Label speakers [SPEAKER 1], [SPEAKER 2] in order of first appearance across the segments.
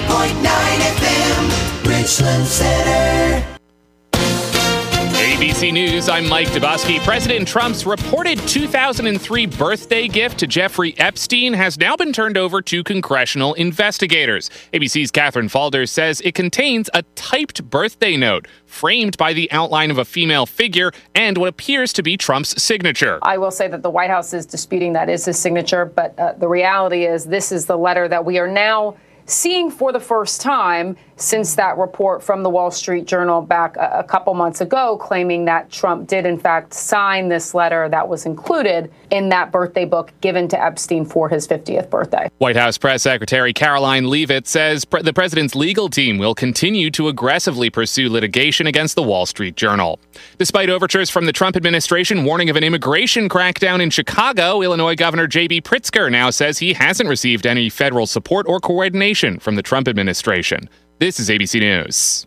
[SPEAKER 1] FM, Richland Center.
[SPEAKER 2] ABC News, I'm Mike Dubosky. President Trump's reported 2003 birthday gift to Jeffrey Epstein has now been turned over to congressional investigators. ABC's Catherine Falder says it contains a typed birthday note framed by the outline of a female figure and what appears to be Trump's signature.
[SPEAKER 3] I will say that the White House is disputing that is his signature, but the reality is this is the letter that we are now seeing for the first time since that report from the Wall Street Journal back a couple months ago claiming that Trump did, in fact, sign this letter that was included in that birthday book given to Epstein for his 50th birthday.
[SPEAKER 2] White House Press Secretary Caroline Leavitt says the president's legal team will continue to aggressively pursue litigation against the Wall Street Journal. Despite overtures from the Trump administration warning of an immigration crackdown in Chicago, Illinois Governor J.B. Pritzker now says he hasn't received any federal support or coordination from the Trump administration. This is ABC News.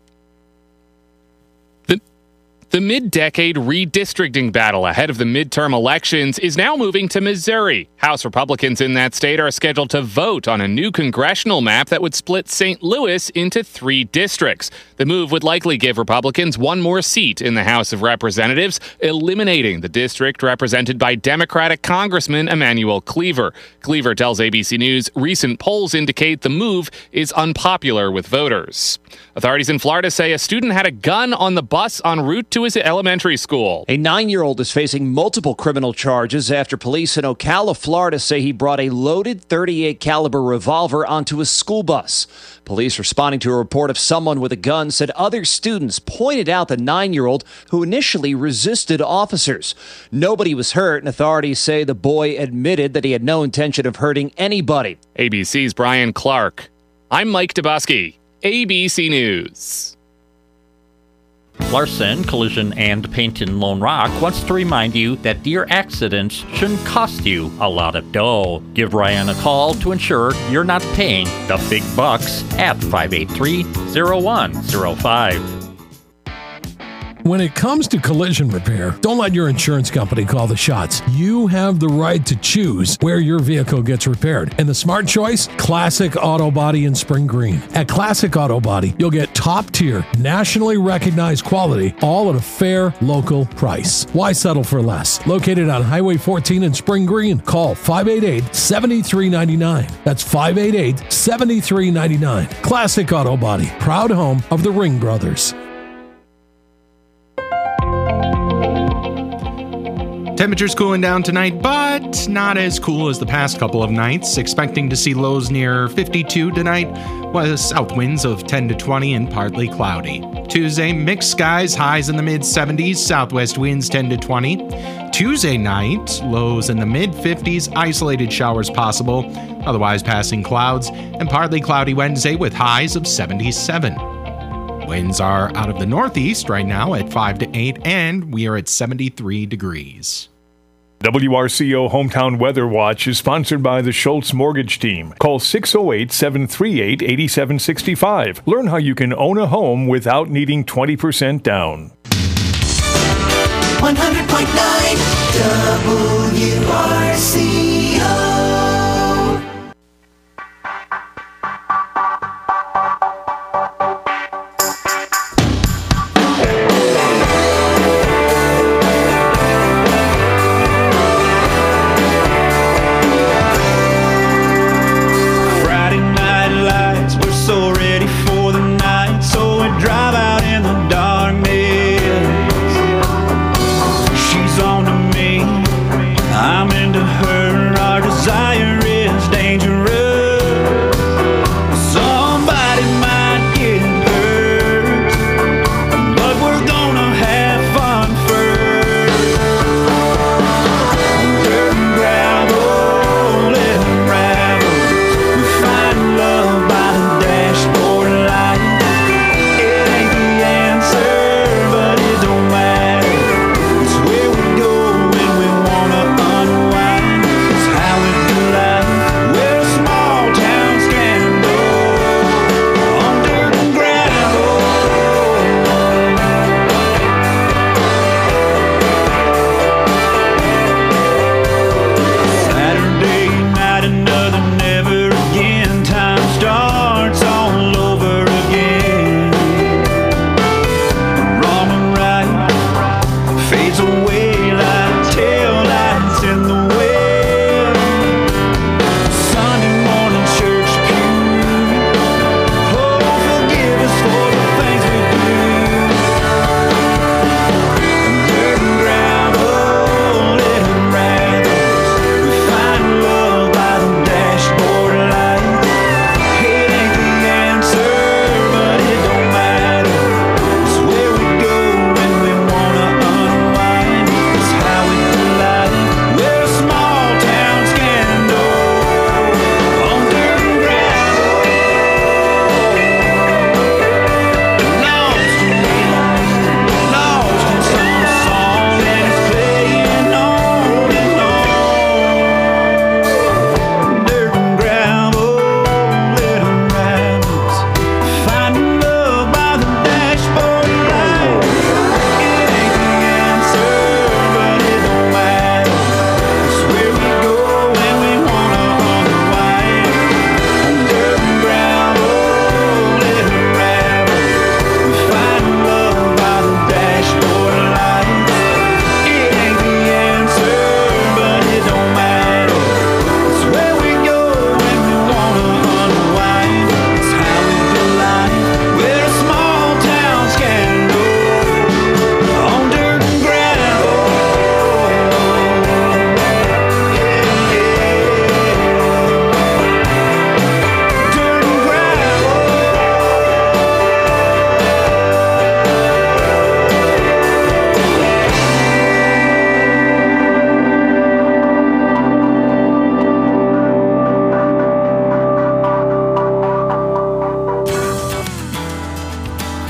[SPEAKER 2] The mid-decade redistricting battle ahead of the midterm elections is now moving to Missouri. House Republicans in that state are scheduled to vote on a new congressional map that would split St. Louis into 3 districts. The move would likely give Republicans one more seat in the House of Representatives, eliminating the district represented by Democratic Congressman Emanuel Cleaver. Cleaver tells ABC News recent polls indicate the move is unpopular with voters. Authorities in Florida say a student had a gun on the bus en route to his elementary school.
[SPEAKER 4] A 9-year-old is facing multiple criminal charges after police in Ocala, Florida say he brought a loaded .38 caliber revolver onto a school bus. Police responding to a report of someone with a gun said other students pointed out the 9-year-old who initially resisted officers. Nobody was hurt, and authorities say the boy admitted that he had no intention of hurting anybody.
[SPEAKER 2] ABC's Brian Clark. I'm Mike Dubosky, ABC News.
[SPEAKER 5] Larson Collision and Paint in Lone Rock wants to remind you that deer accidents shouldn't cost you a lot of dough. Give Ryan a call to ensure you're not paying the big bucks at 583-0105.
[SPEAKER 6] When it comes to collision repair, don't let your insurance company call the shots. You have the right to choose where your vehicle gets repaired. And the smart choice? Classic Auto Body in Spring Green. At Classic Auto Body, you'll get top-tier, nationally recognized quality, all at a fair, local price. Why settle for less? Located on Highway 14 in Spring Green. Call 588-7399. That's 588-7399. Classic Auto Body, proud home of the Ring Brothers.
[SPEAKER 7] Temperatures cooling down tonight, but not as cool as the past couple of nights. Expecting to see lows near 52 tonight, with south winds of 10 to 20 and partly cloudy. Tuesday, mixed skies, highs in the mid-70s, southwest winds 10 to 20. Tuesday night, lows in the mid-50s, isolated showers possible, otherwise passing clouds, and partly cloudy Wednesday with highs of 77. Winds are out of the northeast right now at 5 to 8, and we are at 73 degrees.
[SPEAKER 8] WRCO Hometown Weather Watch is sponsored by the Schultz Mortgage Team. Call 608-738-8765. Learn how you can own a home without needing 20% down.
[SPEAKER 1] 100.9 WRCO.
[SPEAKER 9] I'm into her.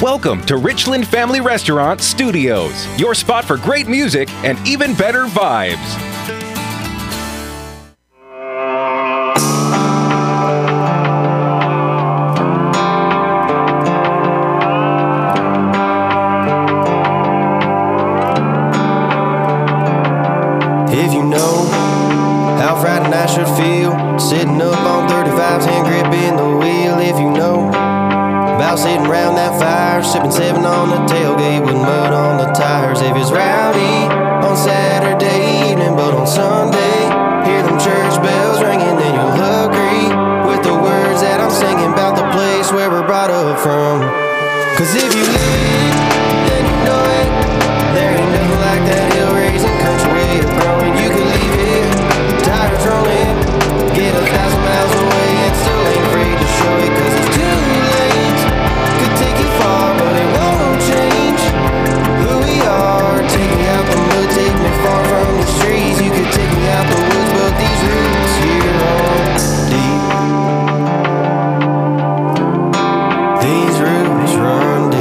[SPEAKER 9] Welcome to Richland Family Restaurant Studios, your spot for great music and even better vibes.
[SPEAKER 10] If you know how frightened I should feel, sitting up on 35's hand gripping the wheel. If you know about sitting around that fire, sipping 7 on the tailgate with mud on the tires. If it's rowdy on Saturday evening, but on Sunday hear them church bells ringing, then you'll agree with the words that I'm singing about the place where we're brought up from. 'Cause if you live it, then you know it. There ain't nothing like that hill raising country way of growing. You could leave it, tires rolling, get 1,000 miles away and still ain't afraid to show it. 'Cause it's too late, could take you far, but it won't change who we are. Take me out the mud, take me far from the streets. You could take me out the woods, but these roots here run deep. These roots run deep.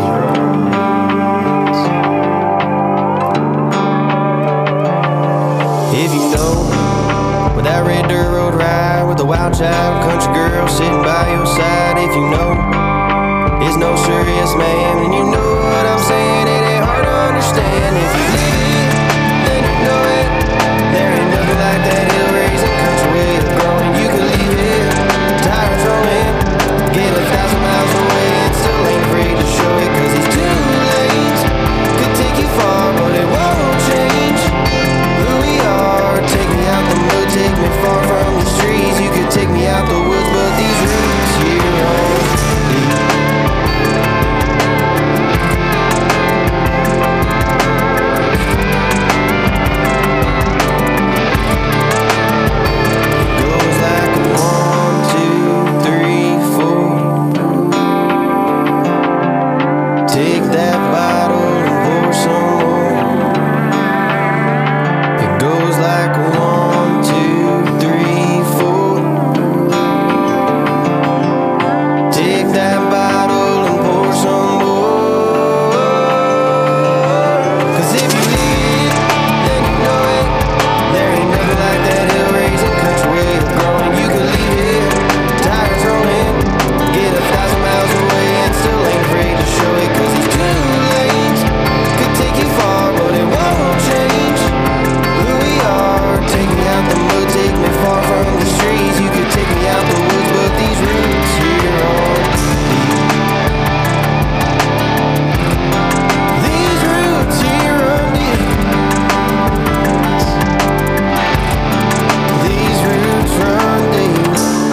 [SPEAKER 10] If you know, with that red dirt road ride, with the wild child country girl sitting by your side. If you know, it's no serious man, and you know what I'm saying, it ain't hard to understand. If you live it, then you know it. There ain't nothing like that hill raising country way of growing. You could leave it, tires rolling, get 1,000 miles away and still ain't afraid to show it. 'Cause it's too late, could take you far, but it won't change who we are. Take me out the mud, take me far from the streets. You could take me out the woods, but these roots here run deep. It goes like 1, 2, 3, 4. Take that bottle and pour some more. It goes like 1, 2, 3, 4. Take that bottle and pour some more. 'Cause if you live, then you know it. There ain't nothing like that hill raising country way of growing. You could leave it, tires rolling, get 1,000 miles away and still ain't afraid to show it. 'Cause it's too late, could take you far, but it won't change who we are. Take me out the mud, take me far from the streets. You could take me out the woods, but these roots here run deep. These roots here run deep. These roots run deep.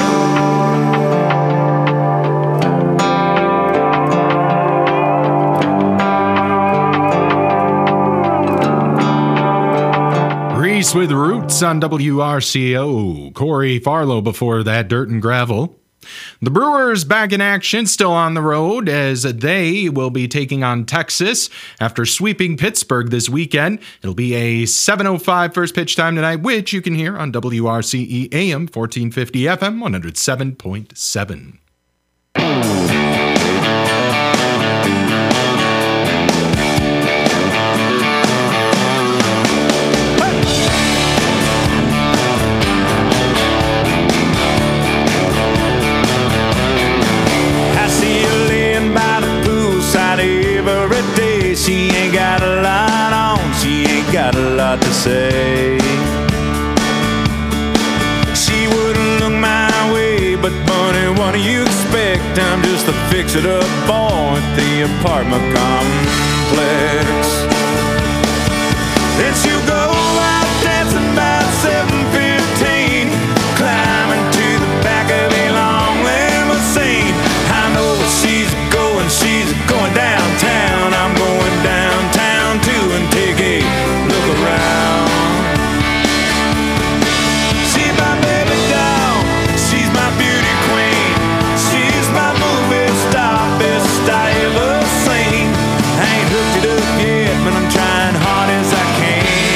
[SPEAKER 7] Reese with Roots on WRCO. Corey Farlow before that, Dirt and Gravel. The Brewers back in action, still on the road, as they will be taking on Texas after sweeping Pittsburgh this weekend. It'll be a 7:05 first pitch time tonight, which you can hear on WRCE AM 1450 FM 107.7.
[SPEAKER 11] I see her laying by the poolside every day. She ain't got a lot on, she ain't got a lot to say. She wouldn't look my way, but bunny, what do you expect? I'm just a fix-it-up boy at the apartment complex. Then she'll go out dancing about 7:15, climbing to the back of a long limousine. I know where she's going downtown. I'm going downtown too and take a look around. She's my baby doll, she's my beauty queen, she's my movie star, best I ever seen. I ain't hooked it up yet, but I'm trying hard as I can.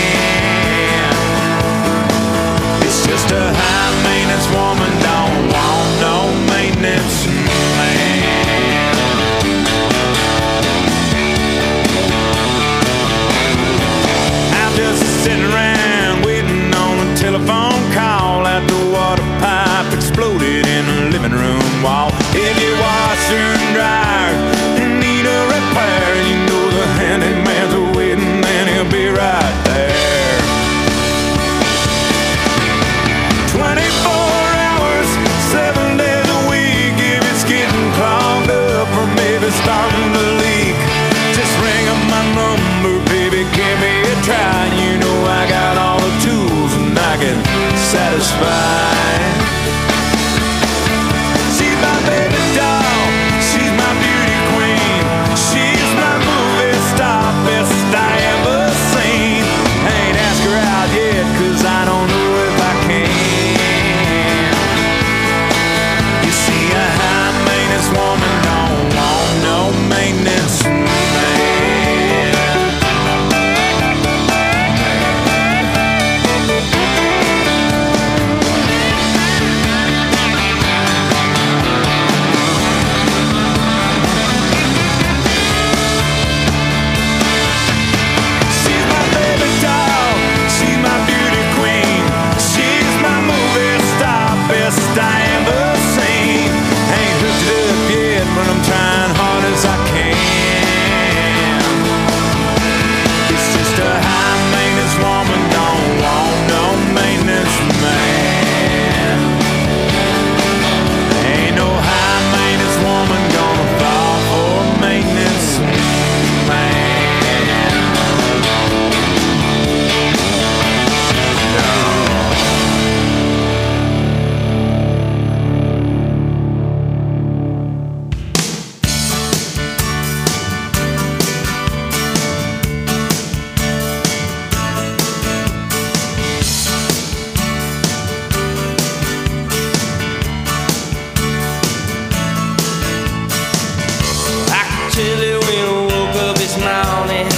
[SPEAKER 10] chilly when I woke up this morning.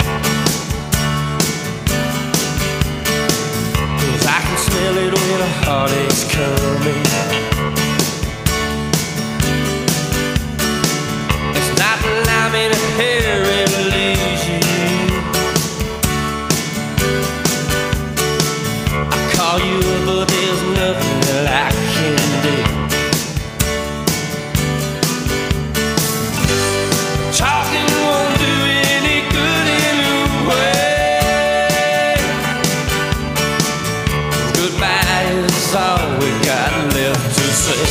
[SPEAKER 10] 'Cause I can smell it when a heartache's coming. It's not that I'm in a hurry to lose you. I call you up, but there's nothing that I can do. Talking won't do any good anyway. Goodbye is all we got left to say.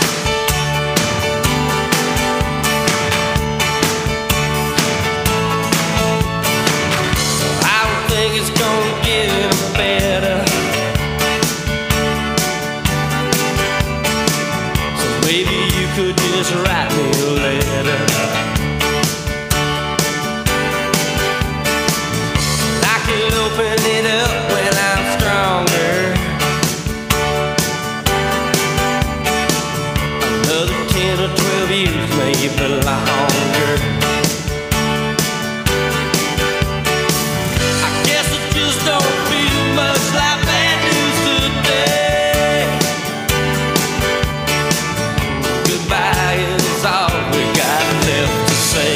[SPEAKER 10] I don't think it's gonna get any better. So maybe you could just write me a letter. Open it up when I'm stronger. Another 10 or 12 years, maybe longer. I guess it just don't feel much like bad news today. Goodbye is all we got left to say.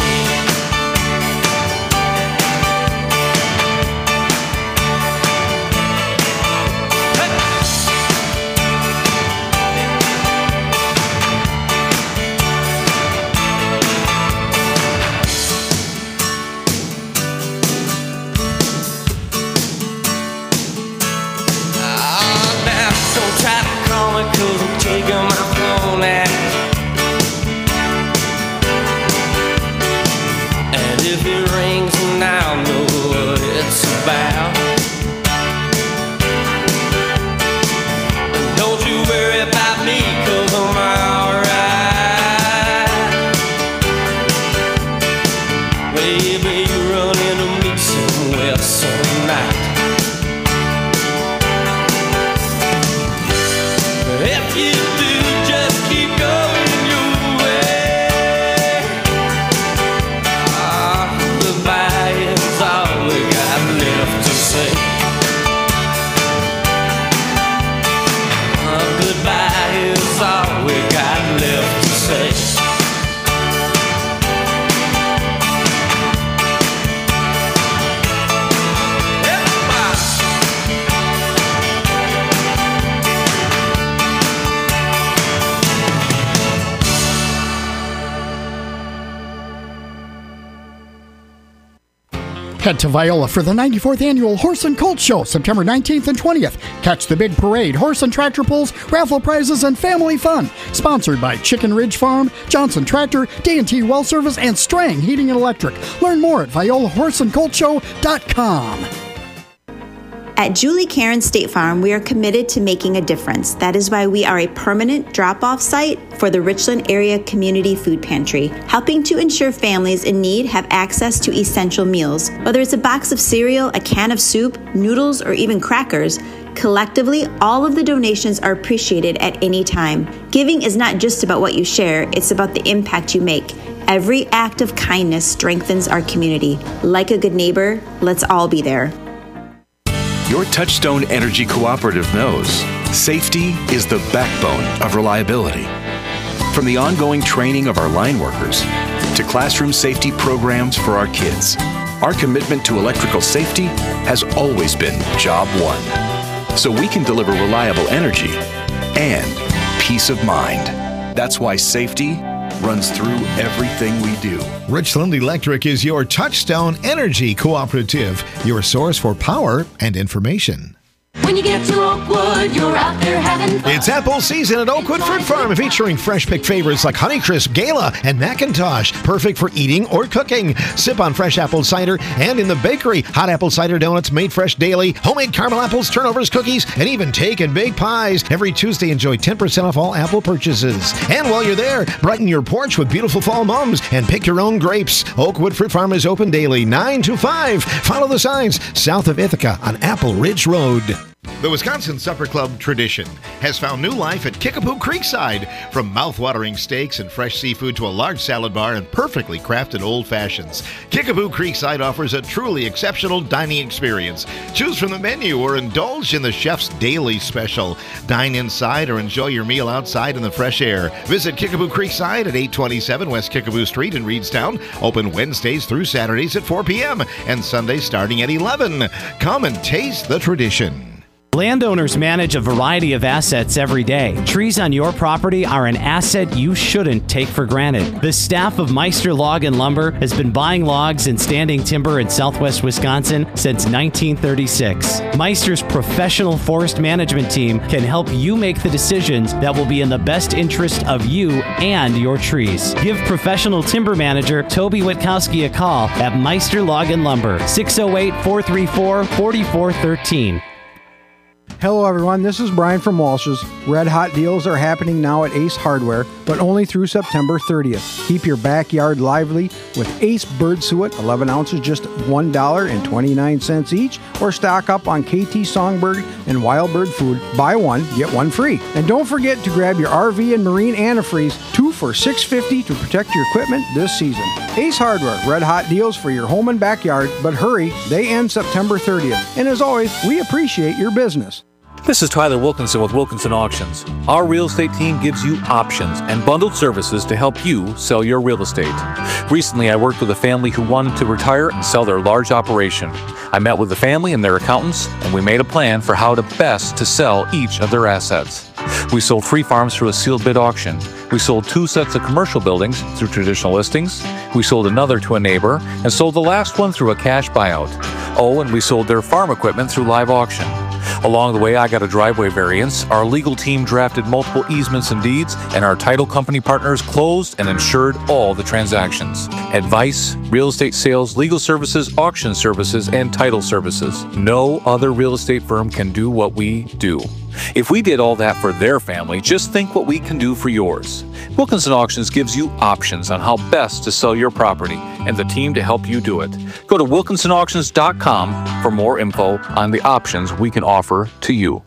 [SPEAKER 10] Cause I'm taking my phone out. And if it rings then I'll know what it's about. And don't you worry about me, cause I'm alright. Maybe you run into me somewhere some night. If you do, just keep going your way. Goodbye is all we got left to say. Goodbye is all we got left to say.
[SPEAKER 12] Head to Viola for the 94th Annual Horse and Colt Show, September 19th and 20th. Catch the big parade, horse and tractor pulls, raffle prizes, and family fun. Sponsored by Chicken Ridge Farm, Johnson Tractor, D&T Well Service, and Strang Heating and Electric. Learn more at violahorseandcoltshow.com.
[SPEAKER 13] At Julie Karen State Farm, we are committed to making a difference. That is why we are a permanent drop-off site for the Richland Area Community Food Pantry, helping to ensure families in need have access to essential meals. Whether it's a box of cereal, a can of soup, noodles, or even crackers, collectively, all of the donations are appreciated at any time. Giving is not just about what you share, it's about the impact you make. Every act of kindness strengthens our community. Like a good neighbor, let's all be there.
[SPEAKER 14] Your Touchstone Energy Cooperative knows safety is the backbone of reliability. From the ongoing training of our line workers to classroom safety programs for our kids, our commitment to electrical safety has always been job one, so we can deliver reliable energy and peace of mind. That's why safety runs through everything we do.
[SPEAKER 15] Richland Electric is your Touchstone Energy Cooperative, your source for power and information.
[SPEAKER 1] When you get to Oakwood, you're out there having fun.
[SPEAKER 15] It's apple season at Oakwood Fruit Farm, featuring fresh pick favorites like Honeycrisp, Gala, and Macintosh. Perfect for eating or cooking. Sip on fresh apple cider, and in the bakery, hot apple cider donuts made fresh daily, homemade caramel apples, turnovers, cookies, and even take and bake pies. Every Tuesday, enjoy 10% off all apple purchases. And while you're there, brighten your porch with beautiful fall mums and pick your own grapes. Oakwood Fruit Farm is open daily, 9 to 5. Follow the signs south of Ithaca on Apple Ridge Road. The Wisconsin Supper Club tradition has found new life at Kickapoo Creekside. From mouth-watering steaks and fresh seafood to a large salad bar and perfectly crafted old fashions, Kickapoo Creekside offers a truly exceptional dining experience. Choose from the menu or indulge in the chef's daily special. Dine inside or enjoy your meal outside in the fresh air. Visit Kickapoo Creekside at 827 West Kickapoo Street in Reedstown. Open Wednesdays through Saturdays at 4 p.m. and Sundays starting at 11. Come and taste the tradition.
[SPEAKER 16] Landowners manage a variety of assets every day. Trees on your property are an asset you shouldn't take for granted. The staff of Meister Log and Lumber has been buying logs and standing timber in southwest Wisconsin since 1936. Meister's professional forest management team can help you make the decisions that will be in the best interest of you and your trees. Give professional timber manager Toby Witkowski a call at Meister Log and Lumber, 608-434-4413.
[SPEAKER 17] Hello everyone, this is Brian from Walsh's. Red hot deals are happening now at Ace Hardware, but only through September 30th. Keep your backyard lively with Ace Bird Suet, 11 ounces, just $1.29 each, or stock up on KT Songbird and Wild Bird food. Buy one, get one free. And don't forget to grab your RV and marine antifreeze, 2 for $6.50 to protect your equipment this season. Ace Hardware, red hot deals for your home and backyard, but hurry, they end September 30th. And as always, we appreciate your business.
[SPEAKER 18] This is Tyler Wilkinson with Wilkinson Auctions. Our real estate team gives you options and bundled services to help you sell your real estate. Recently, I worked with a family who wanted to retire and sell their large operation. I met with the family and their accountants, and we made a plan for how to best to sell each of their assets. We sold 3 farms through a sealed bid auction. We sold 2 sets of commercial buildings through traditional listings. We sold another to a neighbor and sold the last one through a cash buyout. Oh, and we sold their farm equipment through live auction. Along the way, I got a driveway variance, our legal team drafted multiple easements and deeds, and our title company partners closed and insured all the transactions. Advice, real estate sales, legal services, auction services, and title services. No other real estate firm can do what we do. If we did all that for their family, just think what we can do for yours. Wilkinson Auctions gives you options on how best to sell your property and the team to help you do it. Go to wilkinsonauctions.com for more info on the options we can offer to you.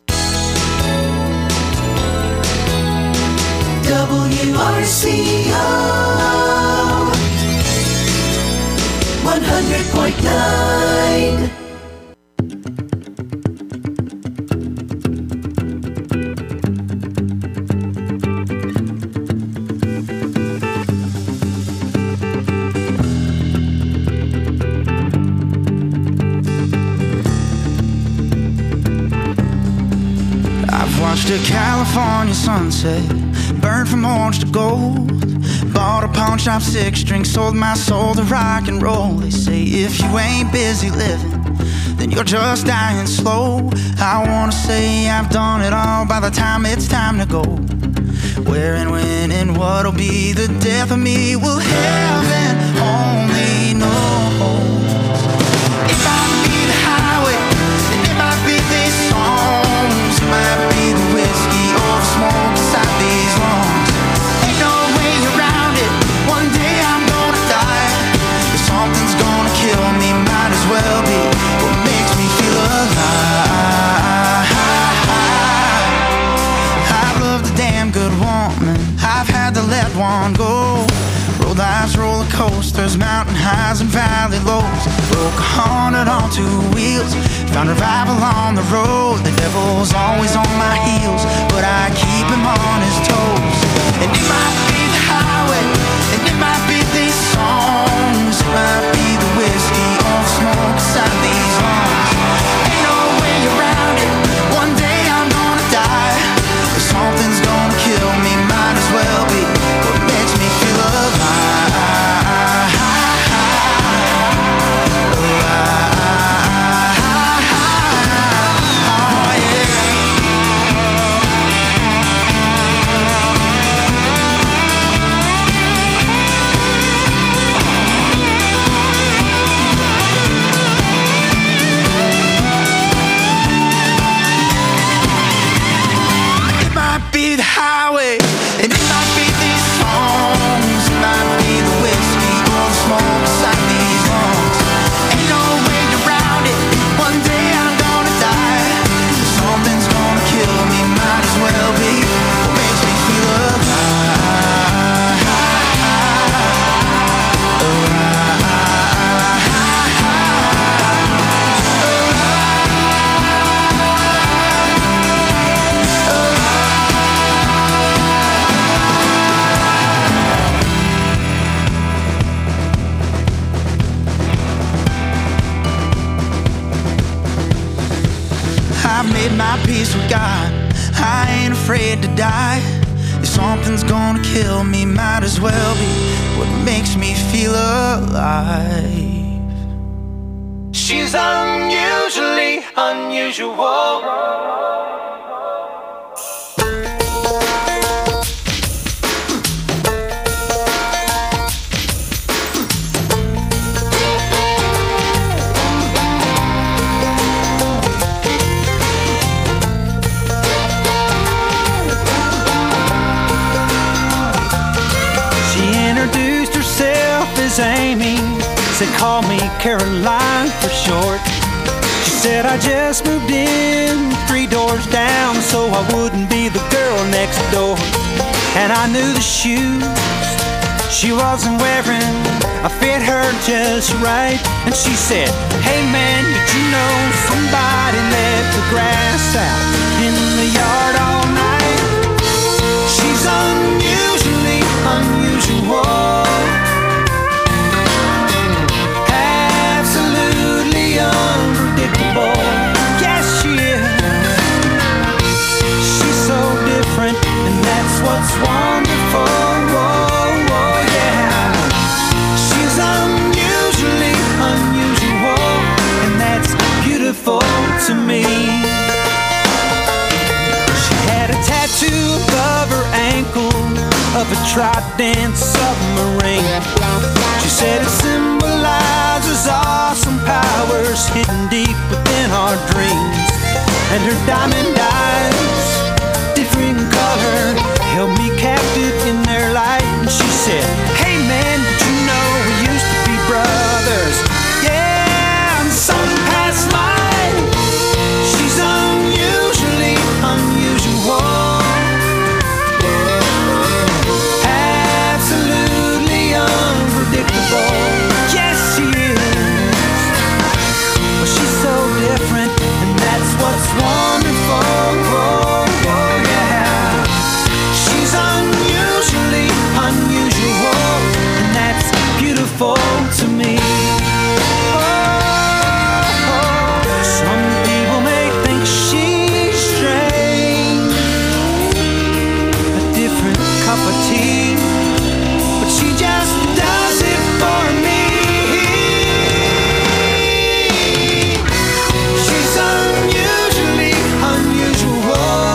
[SPEAKER 1] WRCO 100.9.
[SPEAKER 19] Watched a California sunset, burned from orange to gold. Bought a pawn shop 6-string, sold my soul to rock and roll. They say if you ain't busy living, then you're just dying slow. I wanna say I've done it all by the time it's time to go. Where and when and what'll be the death of me will heaven only know. It might be the highway, and it might be these songs, it might be the whiskey or the smoke inside these lungs. Ain't no way around it, one day I'm gonna die. If something's gonna kill me, might as well be what makes me feel alive. I've loved a damn good woman, I've had to let one go. Rode life's roller coasters, mountain highs and valley lows. Broke 100 on 2 wheels, found revival on the road. The devil's always on my heels, but I keep him on his toes. And it might be the highway, and it might be these songs, it might be the whiskey or the smoke inside these lungs. Ain't no way around it, one day I'm gonna die. If something's gonna kill me, might as well be what makes me feel alive. made my peace with God. I ain't afraid to die. If something's gonna kill me, might as well be what makes me feel alive.
[SPEAKER 11] She's unusually unusual.
[SPEAKER 20] Amy said call me Caroline for short. She said I just moved in 3 doors down so I wouldn't be the girl next door. And I knew the shoes she wasn't wearing I fit her just right. And she said, hey man, did you know somebody left the grass out in the yard all night? She's unusually unusual. Unpredictable, yes she is. She's so different, and that's what's wonderful. Whoa, whoa, yeah. She's unusually unusual, and that's beautiful to me. She had a tattoo above her ankle of a trident submarine. She said it symbolizes awesome powers hidden deep within our dreams. And her diamond eyes, different color, held me captive in their light. And she said, hey man, did you know we used to be brothers? Yeah, in some past life. She's unusually unusual. Yes, she is. Well, she's so different, and that's what's wonderful. Oh, oh, yeah. She's unusually unusual, and that's beautiful to me. Oh, some people may think she's strange, a different cup of tea, but she just does it for me. She's unusually unusual.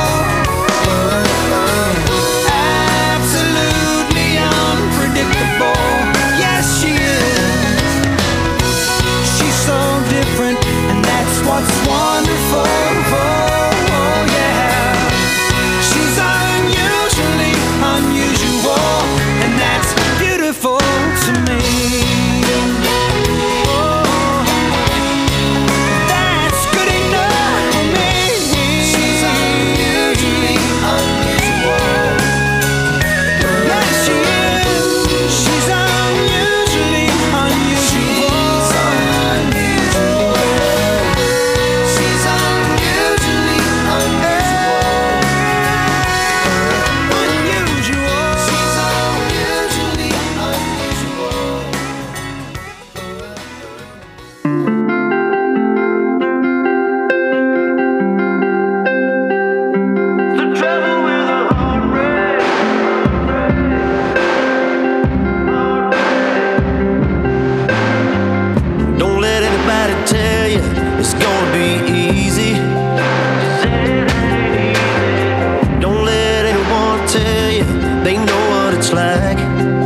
[SPEAKER 20] Absolutely unpredictable. Yes, she is. She's so different, and that's what's wonderful. Oh, yeah. She's unusually unusual, and that's beautiful to me. Oh, that's good enough for me. She's unusually unusual. Yes, she is. She's unusually unusual. She's unusually unusual. Unusual. She's unusually unusual.
[SPEAKER 10] Don't let anybody tell you it's gonna be easy. Don't let anyone tell you they know what it's like.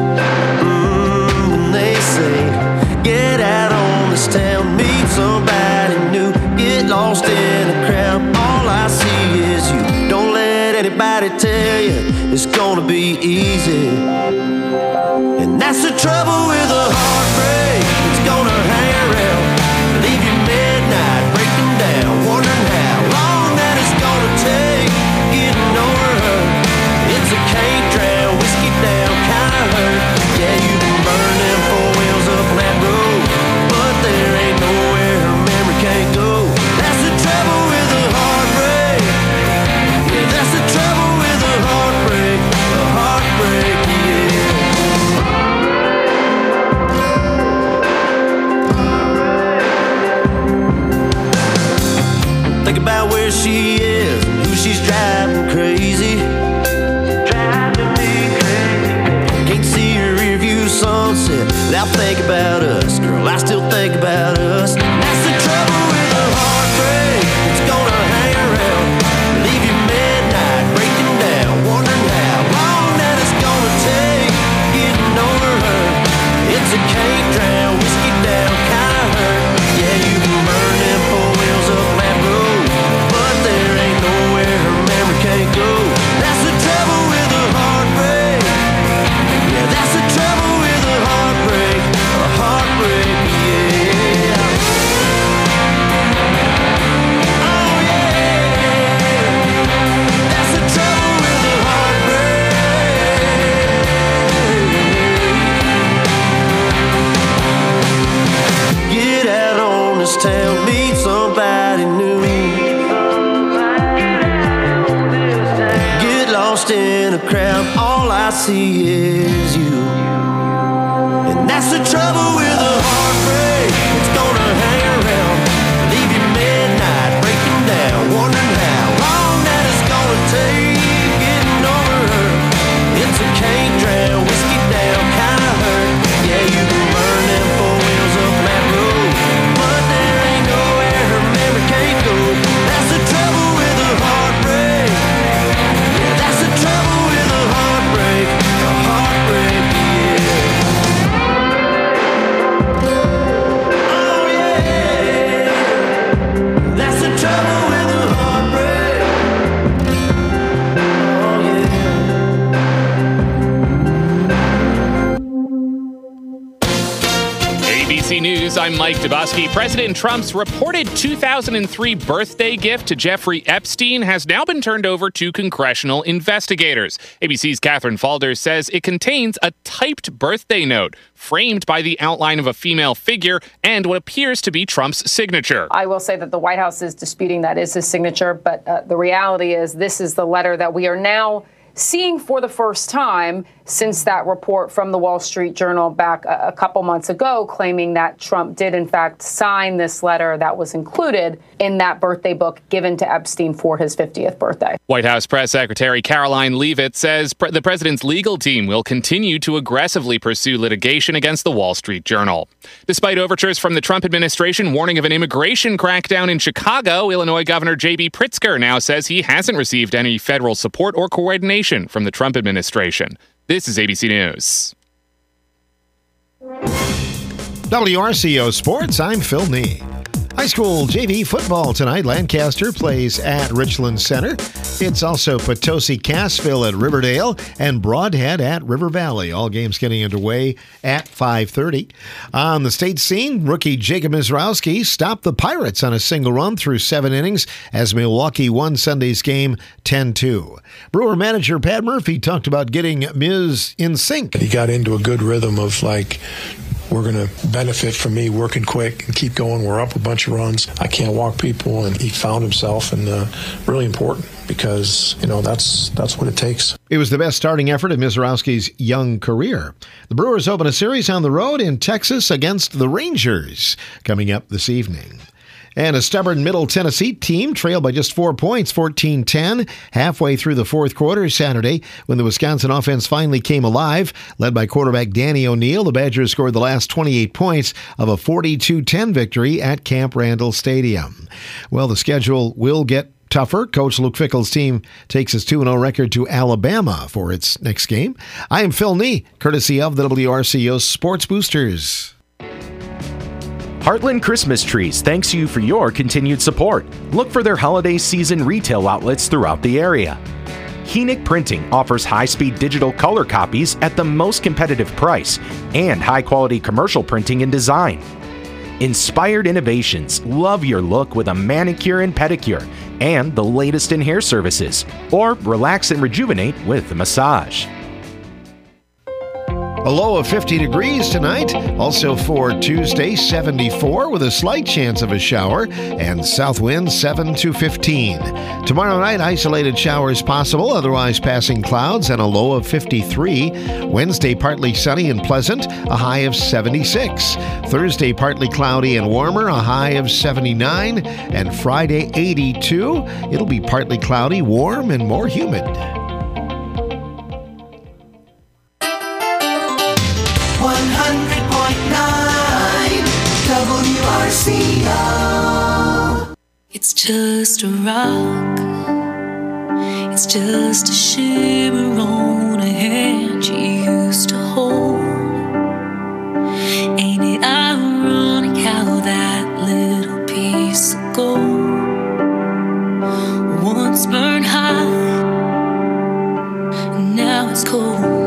[SPEAKER 10] When they say, get out on this town, meet somebody new, get lost in a crowd. All I see is you. Don't let anybody tell you it's gonna be easy. And that's the trouble with a heartbreak. It's gonna hang around, leave you midnight, breaking down, wondering how long that it's gonna take getting over her. It's a can't drown, whiskey down kind of hurt. Yeah, you can burn them 4 wheels up on that road, but there ain't nowhere her memory can't go. That's the trouble with a heartbreak. Yeah, that's the trouble with a heartbreak. A heartbreak, yeah. sunset without thinking about us. Girl, I still think about us. That's the trouble with a heartbreak. It's gonna hang around, leave you midnight, breaking down, wondering how long that it's gonna take getting over her. It's a can't drown, whiskey down kind of hurt. Yeah, you can burn them 4 wheels up that road, but there ain't nowhere her memory can't go. That's the trouble with a heartbreak. Yeah, that's the trouble with a heartbreak. A heartbreak, yeah. Oh yeah. That's the trouble with a heartbreak. Get out on this town, meet somebody new. Get lost in a crowd, all I see is you. And that's the trouble with a heartbreak. It's gonna hang around, leave you midnight, breaking down, wondering how long that it's gonna take getting over her. It's a can't drown, whiskey down kind of hurt. Yeah, you can burn them 4 wheels up that road, but there ain't nowhere her memory can't go. That's the trouble with a heartbreak. Yeah, that's the trouble with a heartbreak. A heartbreak, yeah. Oh yeah. That's the trouble with a heartbreak. Oh yeah.
[SPEAKER 2] ABC News, I'm Mike Dubosky. President Trump's reported 2003 birthday gift to Jeffrey Epstein has now been turned over to congressional investigators. ABC's Catherine Falder says it contains a typed birthday note framed by the outline of a female figure and what appears to be Trump's signature.
[SPEAKER 3] I will say that the White House is disputing that is his signature, but the reality is this is the letter that we are now seeing for the first time since that report from the Wall Street Journal back a couple months ago, claiming that Trump did, in fact, sign this letter that was included in that birthday book given to Epstein for his 50th birthday.
[SPEAKER 2] White House Press Secretary Caroline Leavitt says the president's legal team will continue to aggressively pursue litigation against the Wall Street Journal. Despite overtures from the Trump administration warning of an immigration crackdown in Chicago, Illinois Governor J.B. Pritzker now says he hasn't received any federal support or coordination from the Trump administration. This is ABC News.
[SPEAKER 15] WRCO Sports, I'm Phil Nee. High school JV football tonight. Lancaster plays at Richland Center. It's also Potosi-Cassville at Riverdale and Broadhead at River Valley. All games getting underway at 5:30. On the state scene, rookie Jacob Mizrowski stopped the Pirates on a single run through 7 innings as Milwaukee won Sunday's game 10-2. Brewer manager Pat Murphy talked about getting Miz in sync.
[SPEAKER 21] He got into a good rhythm of we're going to benefit from me working quick and keep going. We're up a bunch of runs. I can't walk people, and he found himself, and really important because, that's what it takes.
[SPEAKER 15] It was the best starting effort of Mizrowski's young career. The Brewers open a series on the road in Texas against the Rangers coming up this evening. And a stubborn Middle Tennessee team trailed by just 4 points, 14-10, halfway through the fourth quarter Saturday when the Wisconsin offense finally came alive. Led by quarterback Danny O'Neal, the Badgers scored the last 28 points of a 42-10 victory at Camp Randall Stadium. Well, the schedule will get tougher. Coach Luke Fickell's team takes its 2-0 record to Alabama for its next game. I am Phil Nee, courtesy of the WRCO Sports Boosters.
[SPEAKER 22] Heartland Christmas Trees thanks you for your continued support. Look for their holiday season retail outlets throughout the area. Heenick Printing offers high-speed digital color copies at the most competitive price and high-quality commercial printing and design. Inspired Innovations, love your look with a manicure and pedicure and the latest in hair services, or relax and rejuvenate with a massage.
[SPEAKER 15] A low of 50 degrees tonight. Also for Tuesday, 74 with a slight chance of a shower and south wind 7 to 15. Tomorrow night, isolated showers possible, otherwise passing clouds and a low of 53. Wednesday, partly sunny and pleasant, a high of 76. Thursday, partly cloudy and warmer, a high of 79. And Friday, 82. It'll be partly cloudy, warm, and more humid.
[SPEAKER 20] 100
[SPEAKER 1] just a rock. It's just a shimmer on a hand you used to hold. Ain't it ironic how that little piece of gold once burned high and now it's cold?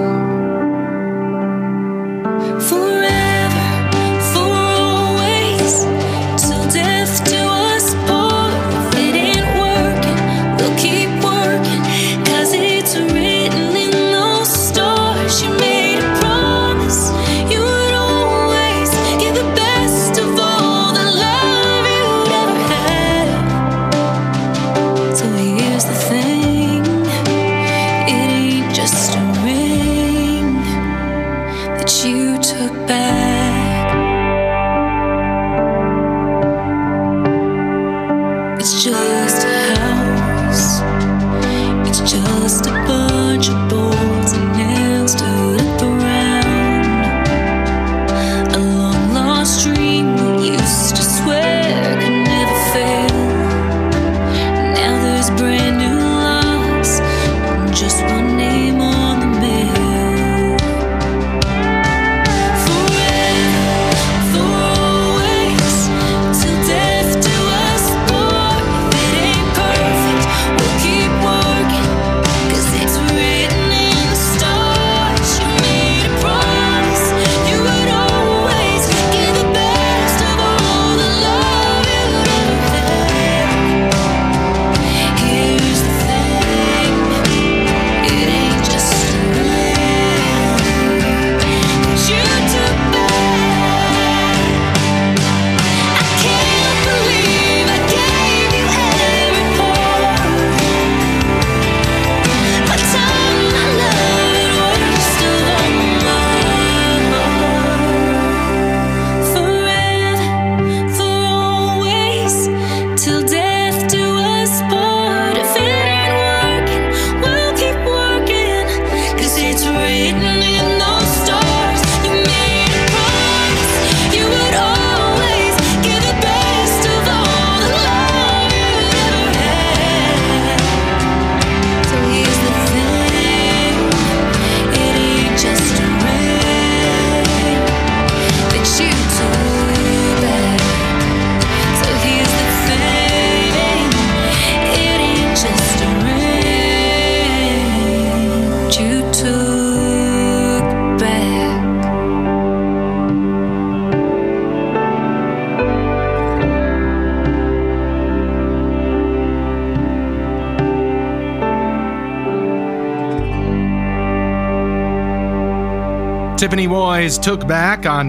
[SPEAKER 7] Tiffany Boys Took Back on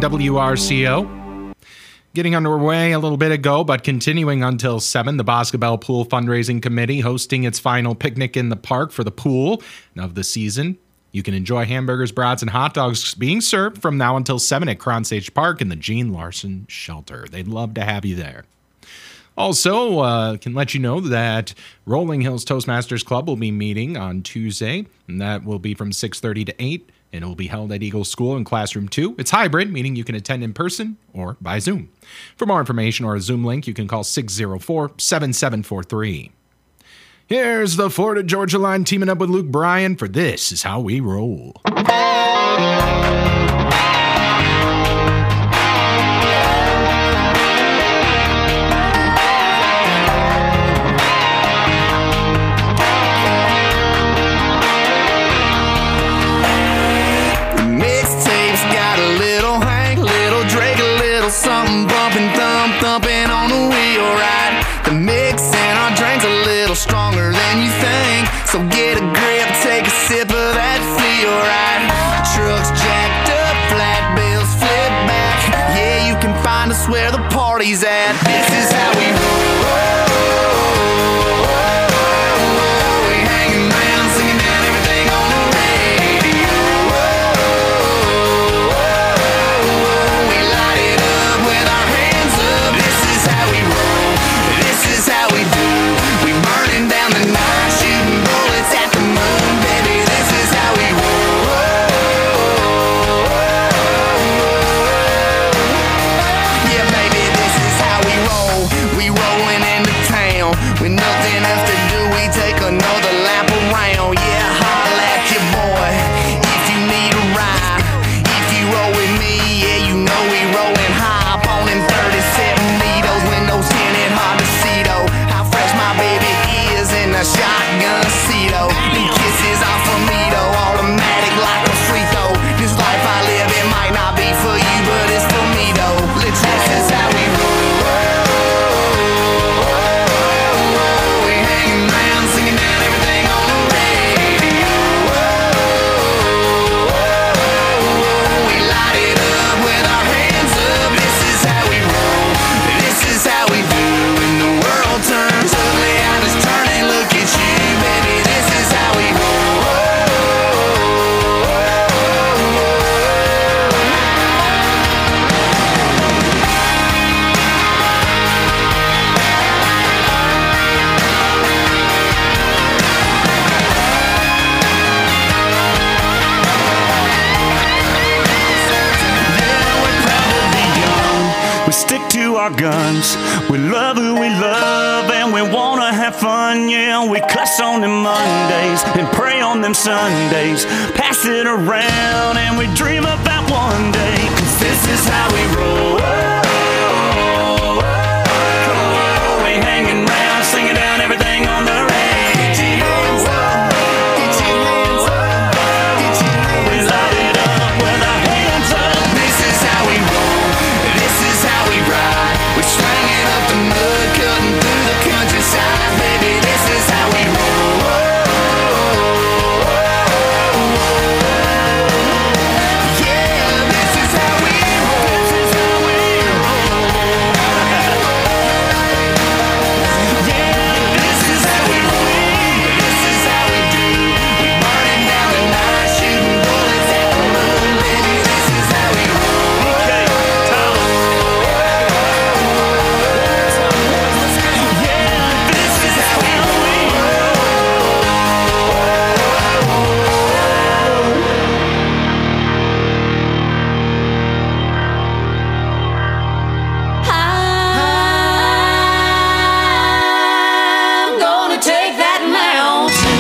[SPEAKER 7] WRCO. Getting underway a little bit ago, but continuing until 7, the Boscobel Pool Fundraising Committee hosting its final picnic in the park for the pool of the season. You can enjoy hamburgers, brats, and hot dogs being served from now until 7 at Cronsage Park in the Gene Larson Shelter. They'd love to have you there. Also, can let you know that Rolling Hills Toastmasters Club will be meeting on Tuesday, and that will be from 6:30 to 8, and it will be held at Eagle School in Classroom 2. It's hybrid, meaning you can attend in person or by Zoom. For more information or a Zoom link, you can call 604-7743. Here's the Florida Georgia Line teaming up with Luke Bryan for This Is How We Roll.
[SPEAKER 19] Something bumping, thumping on the wheel, right? The mix and our drinks a little stronger than you think. So get a grip, take a sip of that feel, right? Trucks jacked up, flat bills flip back. Yeah, you can find us where the party's at. This is how we roll. We hanging around, singing down everything on the radio. We light it up with our hands up. This is how we roll. This is how we do. We burning down the night, shooting bullets at the moon, baby. This is how we roll. Yeah, baby, this is how we roll. We roll.
[SPEAKER 11] We stick to our guns. We love who we love and we wanna have fun, yeah. We cuss on them Mondays and pray on them Sundays. Pass it around and we dream about one day. 'Cause this is how we roll. We hanging round, singing down everything on the radio. We light it up with our hands up. This is how we roll. This is how we ride. We're swinging up the mud, cutting through the countryside. Baby, this is how we roll. Yeah, this is how we roll. This is how we roll. Yeah, this is how we roll. This is how we do. We burning down the night, shooting bullets at the moon. Baby, this is how we roll. Okay, tell us. Yeah, this is how we roll.
[SPEAKER 1] I'm gonna take that mountain.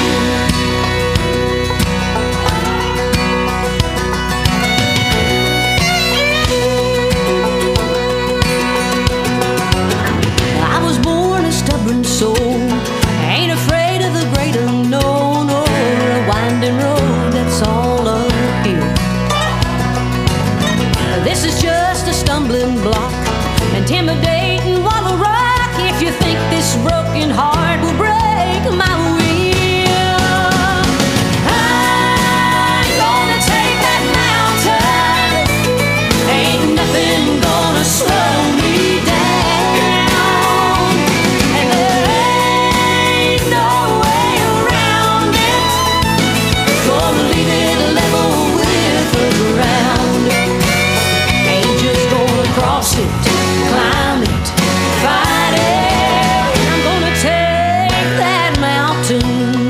[SPEAKER 1] I was born a stubborn soul. Ain't afraid of the great unknown or a winding road that's all uphill. This is just a stumbling block, intimidating Wallow Rock. If you think this broken heart will break my will, I'm gonna take that mountain. Ain't nothing gonna slow me down, and there ain't no way around it. Gonna leave it level with the ground. Ain't just gonna cross it, climb it, fight it. I'm gonna take that mountain.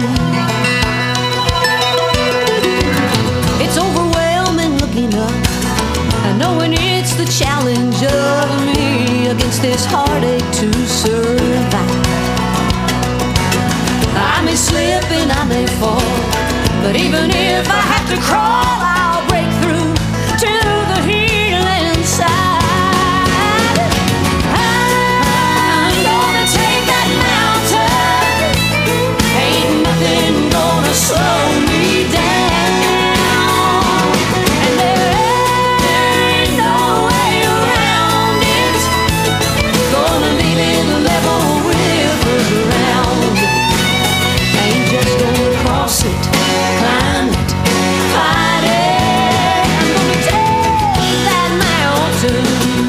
[SPEAKER 1] It's overwhelming looking up, knowing it's the challenge of me against this heartache to survive. I may slip and I may fall, but even if I have to crawl, I'll break through to the healing side. I'm gonna take that mountain. Ain't nothing gonna slow me down, and there ain't no way around it. Gonna leave it level with the ground. Ain't just gonna cross it, climb it, fight it. I'm gonna take that mountain.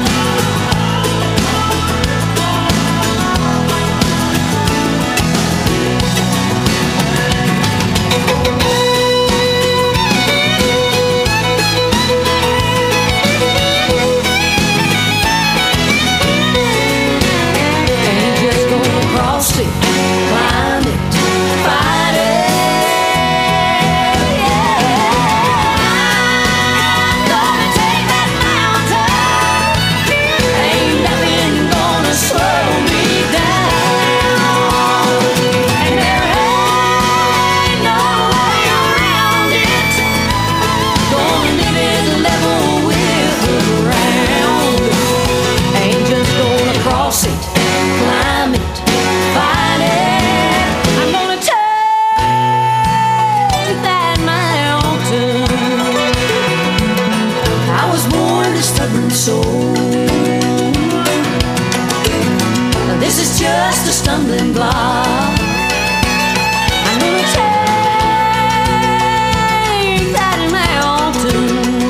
[SPEAKER 1] Ain't just gonna cross it, climb it, fight it. Yeah, I'm gonna take that mountain. Ain't nothing gonna slow me down, and there ain't no way around it. Gonna leave it level with the ground. Ain't just gonna cross it, climb it, fight it. I'm gonna take that mountain. I was born a stubborn soul. This is just a stumbling block. I'm gonna take that mountain.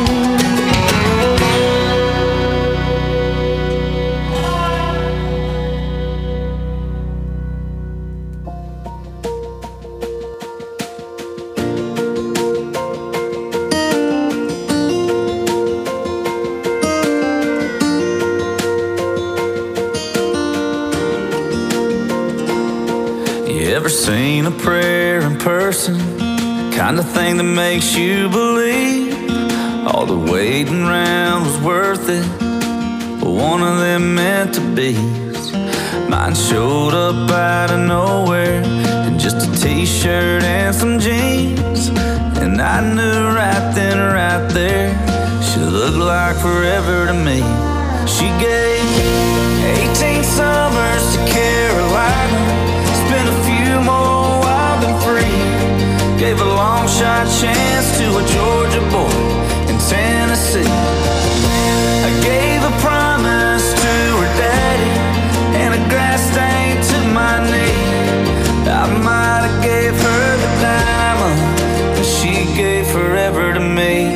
[SPEAKER 20] You ever seen a prayer in person? Kind of thing that makes you believe all the waiting around was worth it.
[SPEAKER 11] one of them meant to be. Mine showed up out of nowhere in just a t-shirt and some jeans. And I knew right then, right there, she looked like forever to me. She gave 18 summers to Carolina, spent a few more wild and free. Gave a long shot chance to a Georgia boy in Tennessee. I gave a promise to her daddy and a grass stain to my knee. I might have gave her the diamond, but she gave forever to me.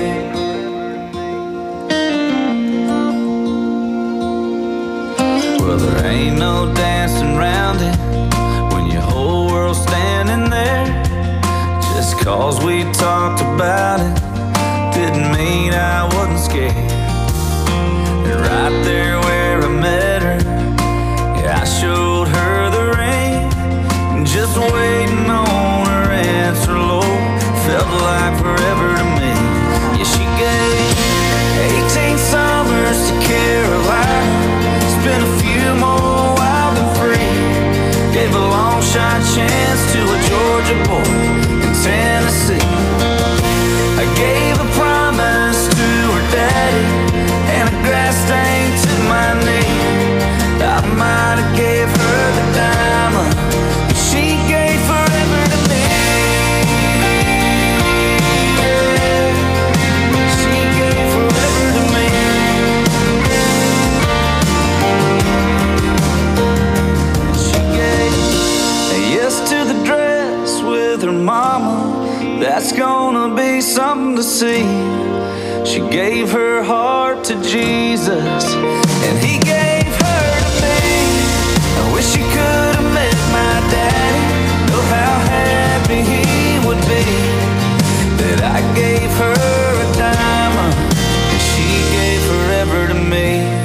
[SPEAKER 11] Well, there ain't no dancing around it when your whole world's standing there. Just cause we talked about it didn't mean I wasn't scared. And right there where I met her, yeah, I showed her the ring. And just waiting on her answer, Lord, felt like forever to me. Yeah, she gave 18 summers to Carolina, spent a few more wild and free. Gave a long shot chance to a Georgia boy in Tennessee. I gave a promise to her daddy and a grass stain to my knee. I might have gave her the diamond, but she gave forever to me. She gave forever to me. She gave a yes to the dress with her mama. That's gonna be something to see. She gave her heart to Jesus, and he gave her to me. I wish she could have met my daddy. Know how happy he would be that I gave her a diamond, and she gave forever to me.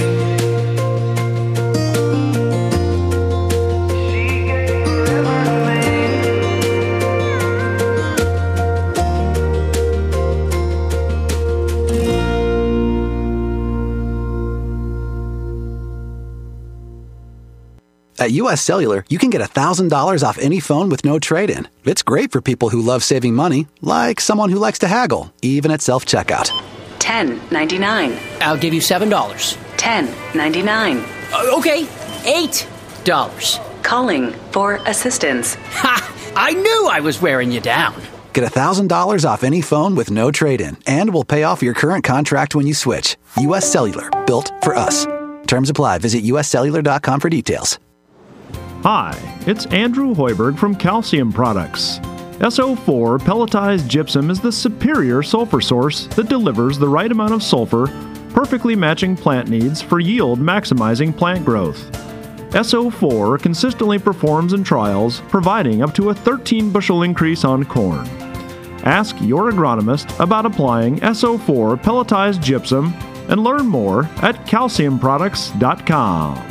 [SPEAKER 4] At U.S. Cellular, you can get $1,000 off any phone with no trade-in. It's great for people who love saving money, like someone who likes to haggle, even at self-checkout.
[SPEAKER 5] $10.99. I'll give you $7. $10.99. Okay, $8. Calling for assistance. Ha! I knew I was wearing you down.
[SPEAKER 4] Get $1,000 off any phone with no trade-in, and we'll pay off your current contract when you switch. U.S. Cellular, built for us. Terms apply. Visit uscellular.com for details.
[SPEAKER 23] Hi, it's Andrew Hoiberg from Calcium Products. SO4 pelletized gypsum is the superior sulfur source that delivers the right amount of sulfur, perfectly matching plant needs for yield maximizing plant growth. SO4 consistently performs in trials, providing up to a 13-bushel increase on corn. Ask your agronomist about applying SO4 pelletized gypsum and learn more at calciumproducts.com.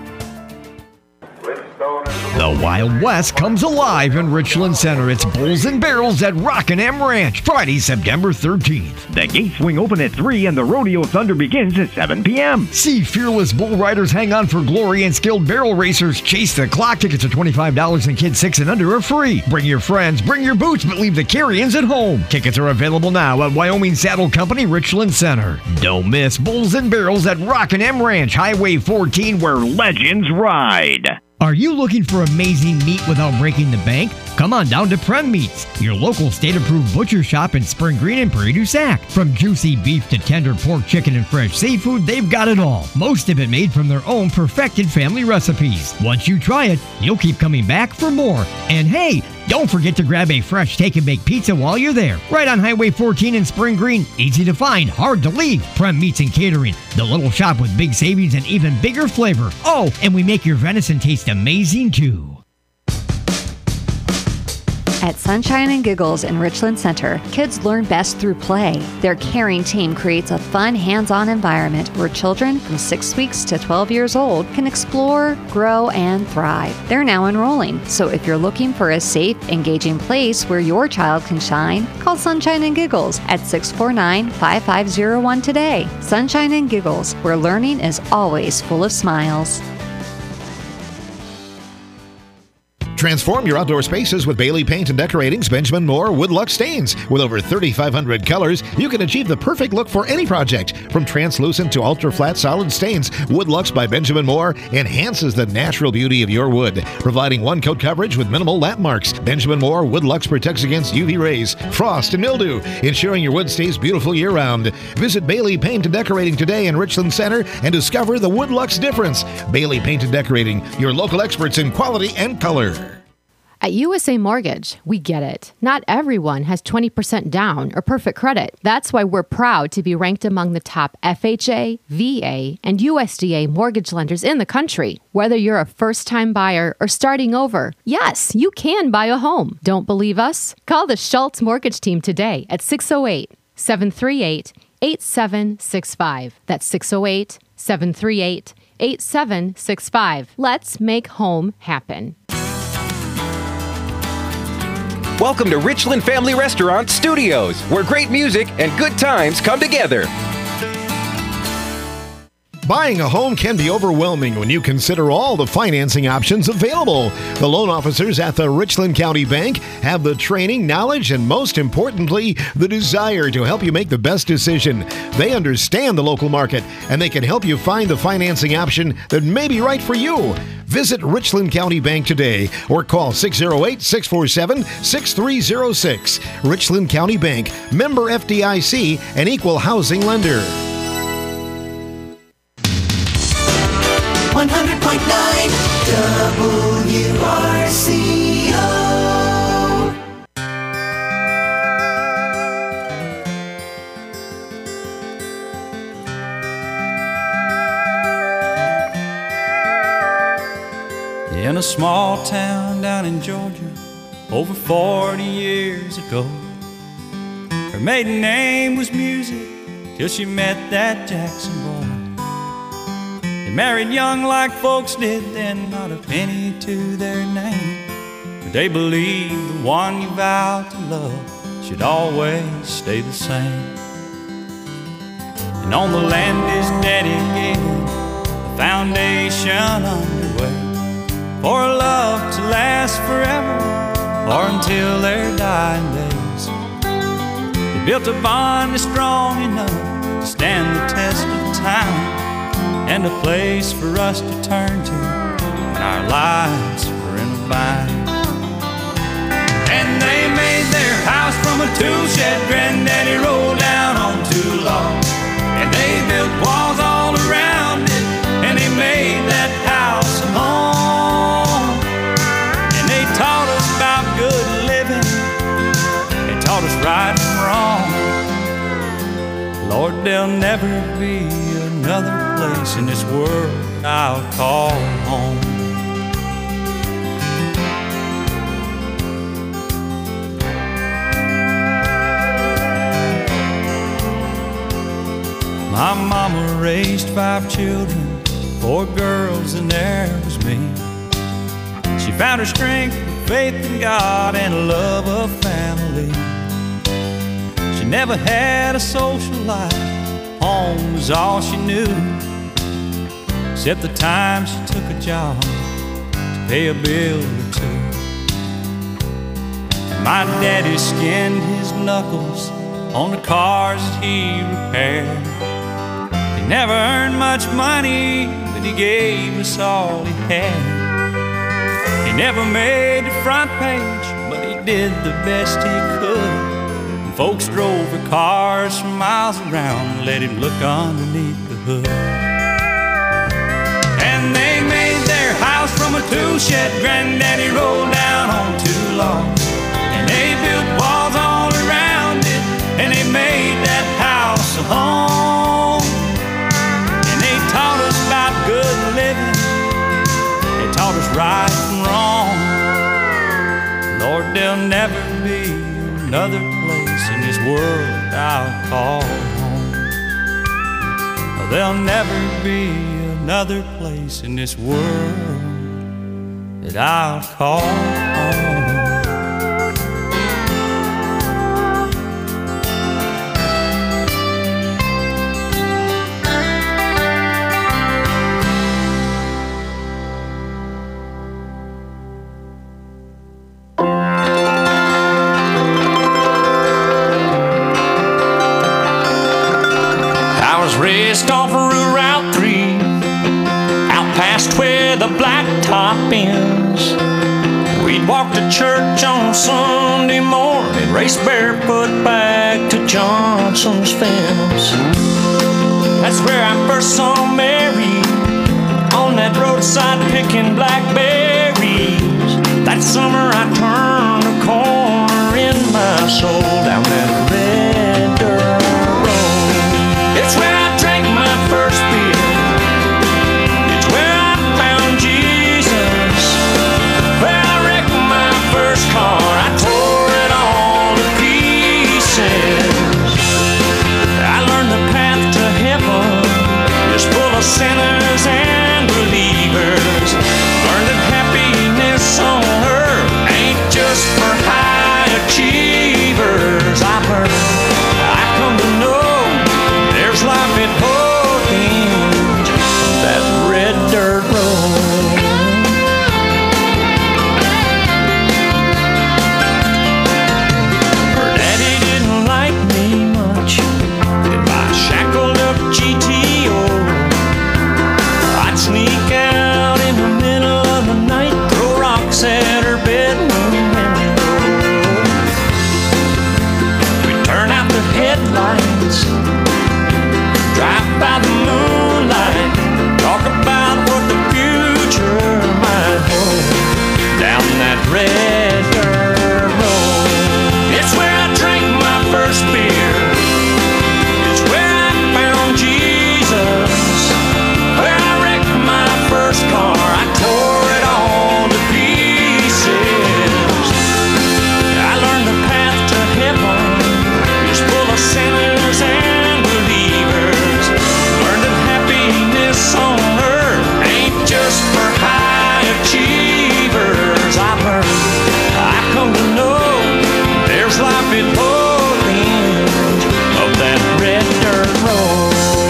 [SPEAKER 24] The Wild West comes alive in Richland Center. It's Bulls and Barrels at Rockin' M Ranch, Friday, September 13th.
[SPEAKER 25] The gates swing open at 3 and the Rodeo Thunder begins at 7 p.m.
[SPEAKER 24] See fearless bull riders hang on for glory and skilled barrel racers chase the clock. Tickets are $25 and kids 6 and under are free. Bring your friends, bring your boots, but leave the carry-ins at home. Tickets are available now at Wyoming Saddle Company, Richland Center. Don't miss Bulls and Barrels at Rockin' M Ranch, Highway 14, where legends ride.
[SPEAKER 26] Are you looking for amazing meat without breaking the bank? Come on down to Prem Meats, your local state-approved butcher shop in Spring Green and Prairie du Sac. From juicy beef to tender pork, chicken, and fresh seafood, they've got it all. Most of it made from their own perfected family recipes. Once you try it, you'll keep coming back for more. And hey, don't forget to grab a fresh take-and-bake pizza while you're there. Right on Highway 14 in Spring Green. Easy to find, hard to leave. Prem Meats and Catering, the little shop with big savings and even bigger flavor. Oh, and we make your venison taste amazing too.
[SPEAKER 6] At Sunshine and Giggles in Richland Center, kids learn best through play. Their caring team creates a fun, hands-on environment where children from 6 weeks to 12 years old can explore, grow, and thrive. They're now enrolling, so if you're looking for a safe, engaging place where your child can shine, call Sunshine and Giggles at 649-5501 today. Sunshine and Giggles, where learning is always full of smiles.
[SPEAKER 15] Transform your outdoor spaces with Bailey Paint and Decorating's Benjamin Moore Woodluck Stains. With over 3,500 colors, you can achieve the perfect look for any project. From translucent to ultra-flat solid stains, Woodlucks by Benjamin Moore enhances the natural beauty of your wood, providing one-coat coverage with minimal lap marks. Benjamin Moore Woodlucks protects against UV rays, frost, and mildew, ensuring your wood stays beautiful year-round. Visit Bailey Paint and Decorating today in Richland Center and discover the Woodlucks difference. Bailey Paint and Decorating, your local experts in quality and color.
[SPEAKER 8] At USA Mortgage, we get it. Not everyone has 20% down or perfect credit. That's why we're proud to be ranked among the top FHA, VA, and USDA mortgage lenders in the country. Whether you're a first-time buyer or starting over, yes, you can buy a home. Don't believe us? Call the Schultz Mortgage Team today at 608-738-8765. That's 608-738-8765. Let's make home happen.
[SPEAKER 9] Welcome to Richland Family Restaurant Studios, where great music and good times come together.
[SPEAKER 15] Buying a home can be overwhelming when you consider all the financing options available. The loan officers at the Richland County Bank have the training, knowledge, and most importantly, the desire to help you make the best decision. They understand the local market, and they can help you find the financing option that may be right for you. Visit Richland County Bank today or call 608-647-6306. Richland County Bank, member FDIC, and equal housing lender.
[SPEAKER 1] 100.9 WRCO.
[SPEAKER 20] In a small town down in Georgia, over 40 years ago, her maiden name was Music till she met that Jackson boy. They married young like folks did then, not a penny to their name, but they believed the one you vowed to love should always stay the same. And on the land his daddy gave him, the foundation underway for a love to last forever or until their dying days. They built a bond that's strong enough to stand the test of time, and a place for us to turn to when our lives were in a bind. And they made their house from a tool shed Granddaddy rolled down on two logs, and they built walls all around it, and they made that house a home. And they taught us about good living, they taught us right from wrong. Lord, there'll never be another place in this world I'll call home. My mama raised 5 children, 4 girls and there was me. She found her strength, faith in God and a love of family. She never had a social life, home was all she knew, except the time she took a job to pay a bill or two. And my daddy skinned his knuckles on the cars that he repaired. He never earned much money, but he gave us all he had. He never made the front page, but he did the best he could. Folks drove their cars for miles around and let him look underneath the hood. And they made their house from a tool shed Granddaddy rolled down on 2 logs, and they built walls all around it, and they made that house a home. And they taught us about good living, they taught us right from wrong. Lord, there'll never another place in this world I'll call home. There'll never be another place in this world that I'll call home. Raced off Route 3, out past where the blacktop ends. We'd walk to church on Sunday morning, race barefoot back to Johnson's fence. That's where I first saw Mary, on that roadside picking blackberries. That summer I turned a corner in my soul down that red dirt road. It's where I drank my first beer. It's where I found Jesus. Where I wrecked my first car. I tore it all to pieces. I learned the path to heaven is full of sinners and believers. Learned that happiness on earth ain't just for high achievers. I come to know there's life at both ends of that red dirt road. Her daddy didn't like me much in my shackled up GTO. I'd sneak out in the middle of the night, throw rocks at her bedroom window. We'd turn out the headlights, drive by the moonlight, talk about what the future might hold down that red dirt road. It's where I drank my first beer. It's where I found Jesus. Where I wrecked my first car. I tore it all to pieces. I learned the path to heaven is full of sinners and believers. Learned that happiness on earth ain't just for high achievers. I've heard, I come to know there's life at both ends of that red dirt road.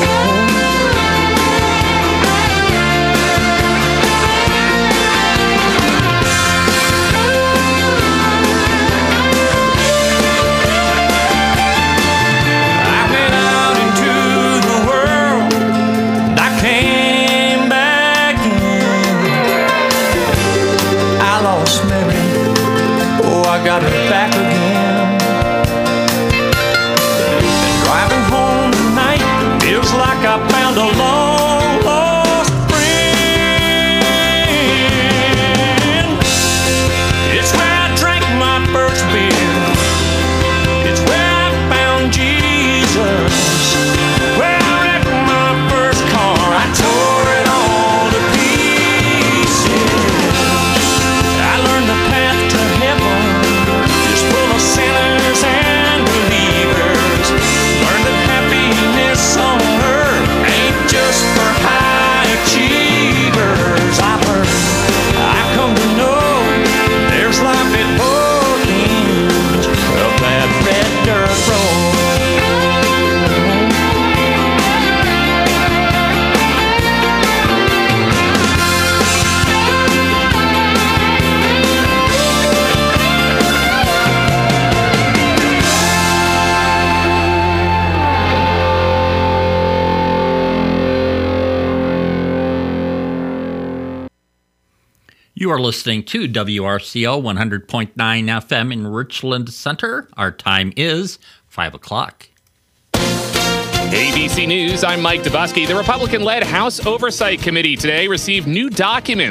[SPEAKER 20] I went out into the world, and I came back in. I lost Mary, oh, I got her back again. And driving home tonight feels like I found a long lost friend. It's where I drank my first beer. It's where I found Jesus. Where I wrecked my first car. I tore it all to pieces. I learned the path to heaven is full of sinners and believers. Learned that happiness on earth ain't just for high achievers. I've heard, I come to know there's life at both ends of that red dirt road.
[SPEAKER 12] You are listening to WRCO 100.9 FM in Richland Center. Our time is 5 o'clock.
[SPEAKER 2] ABC News, I'm Mike Dubusky. The Republican-led House Oversight Committee today received new documents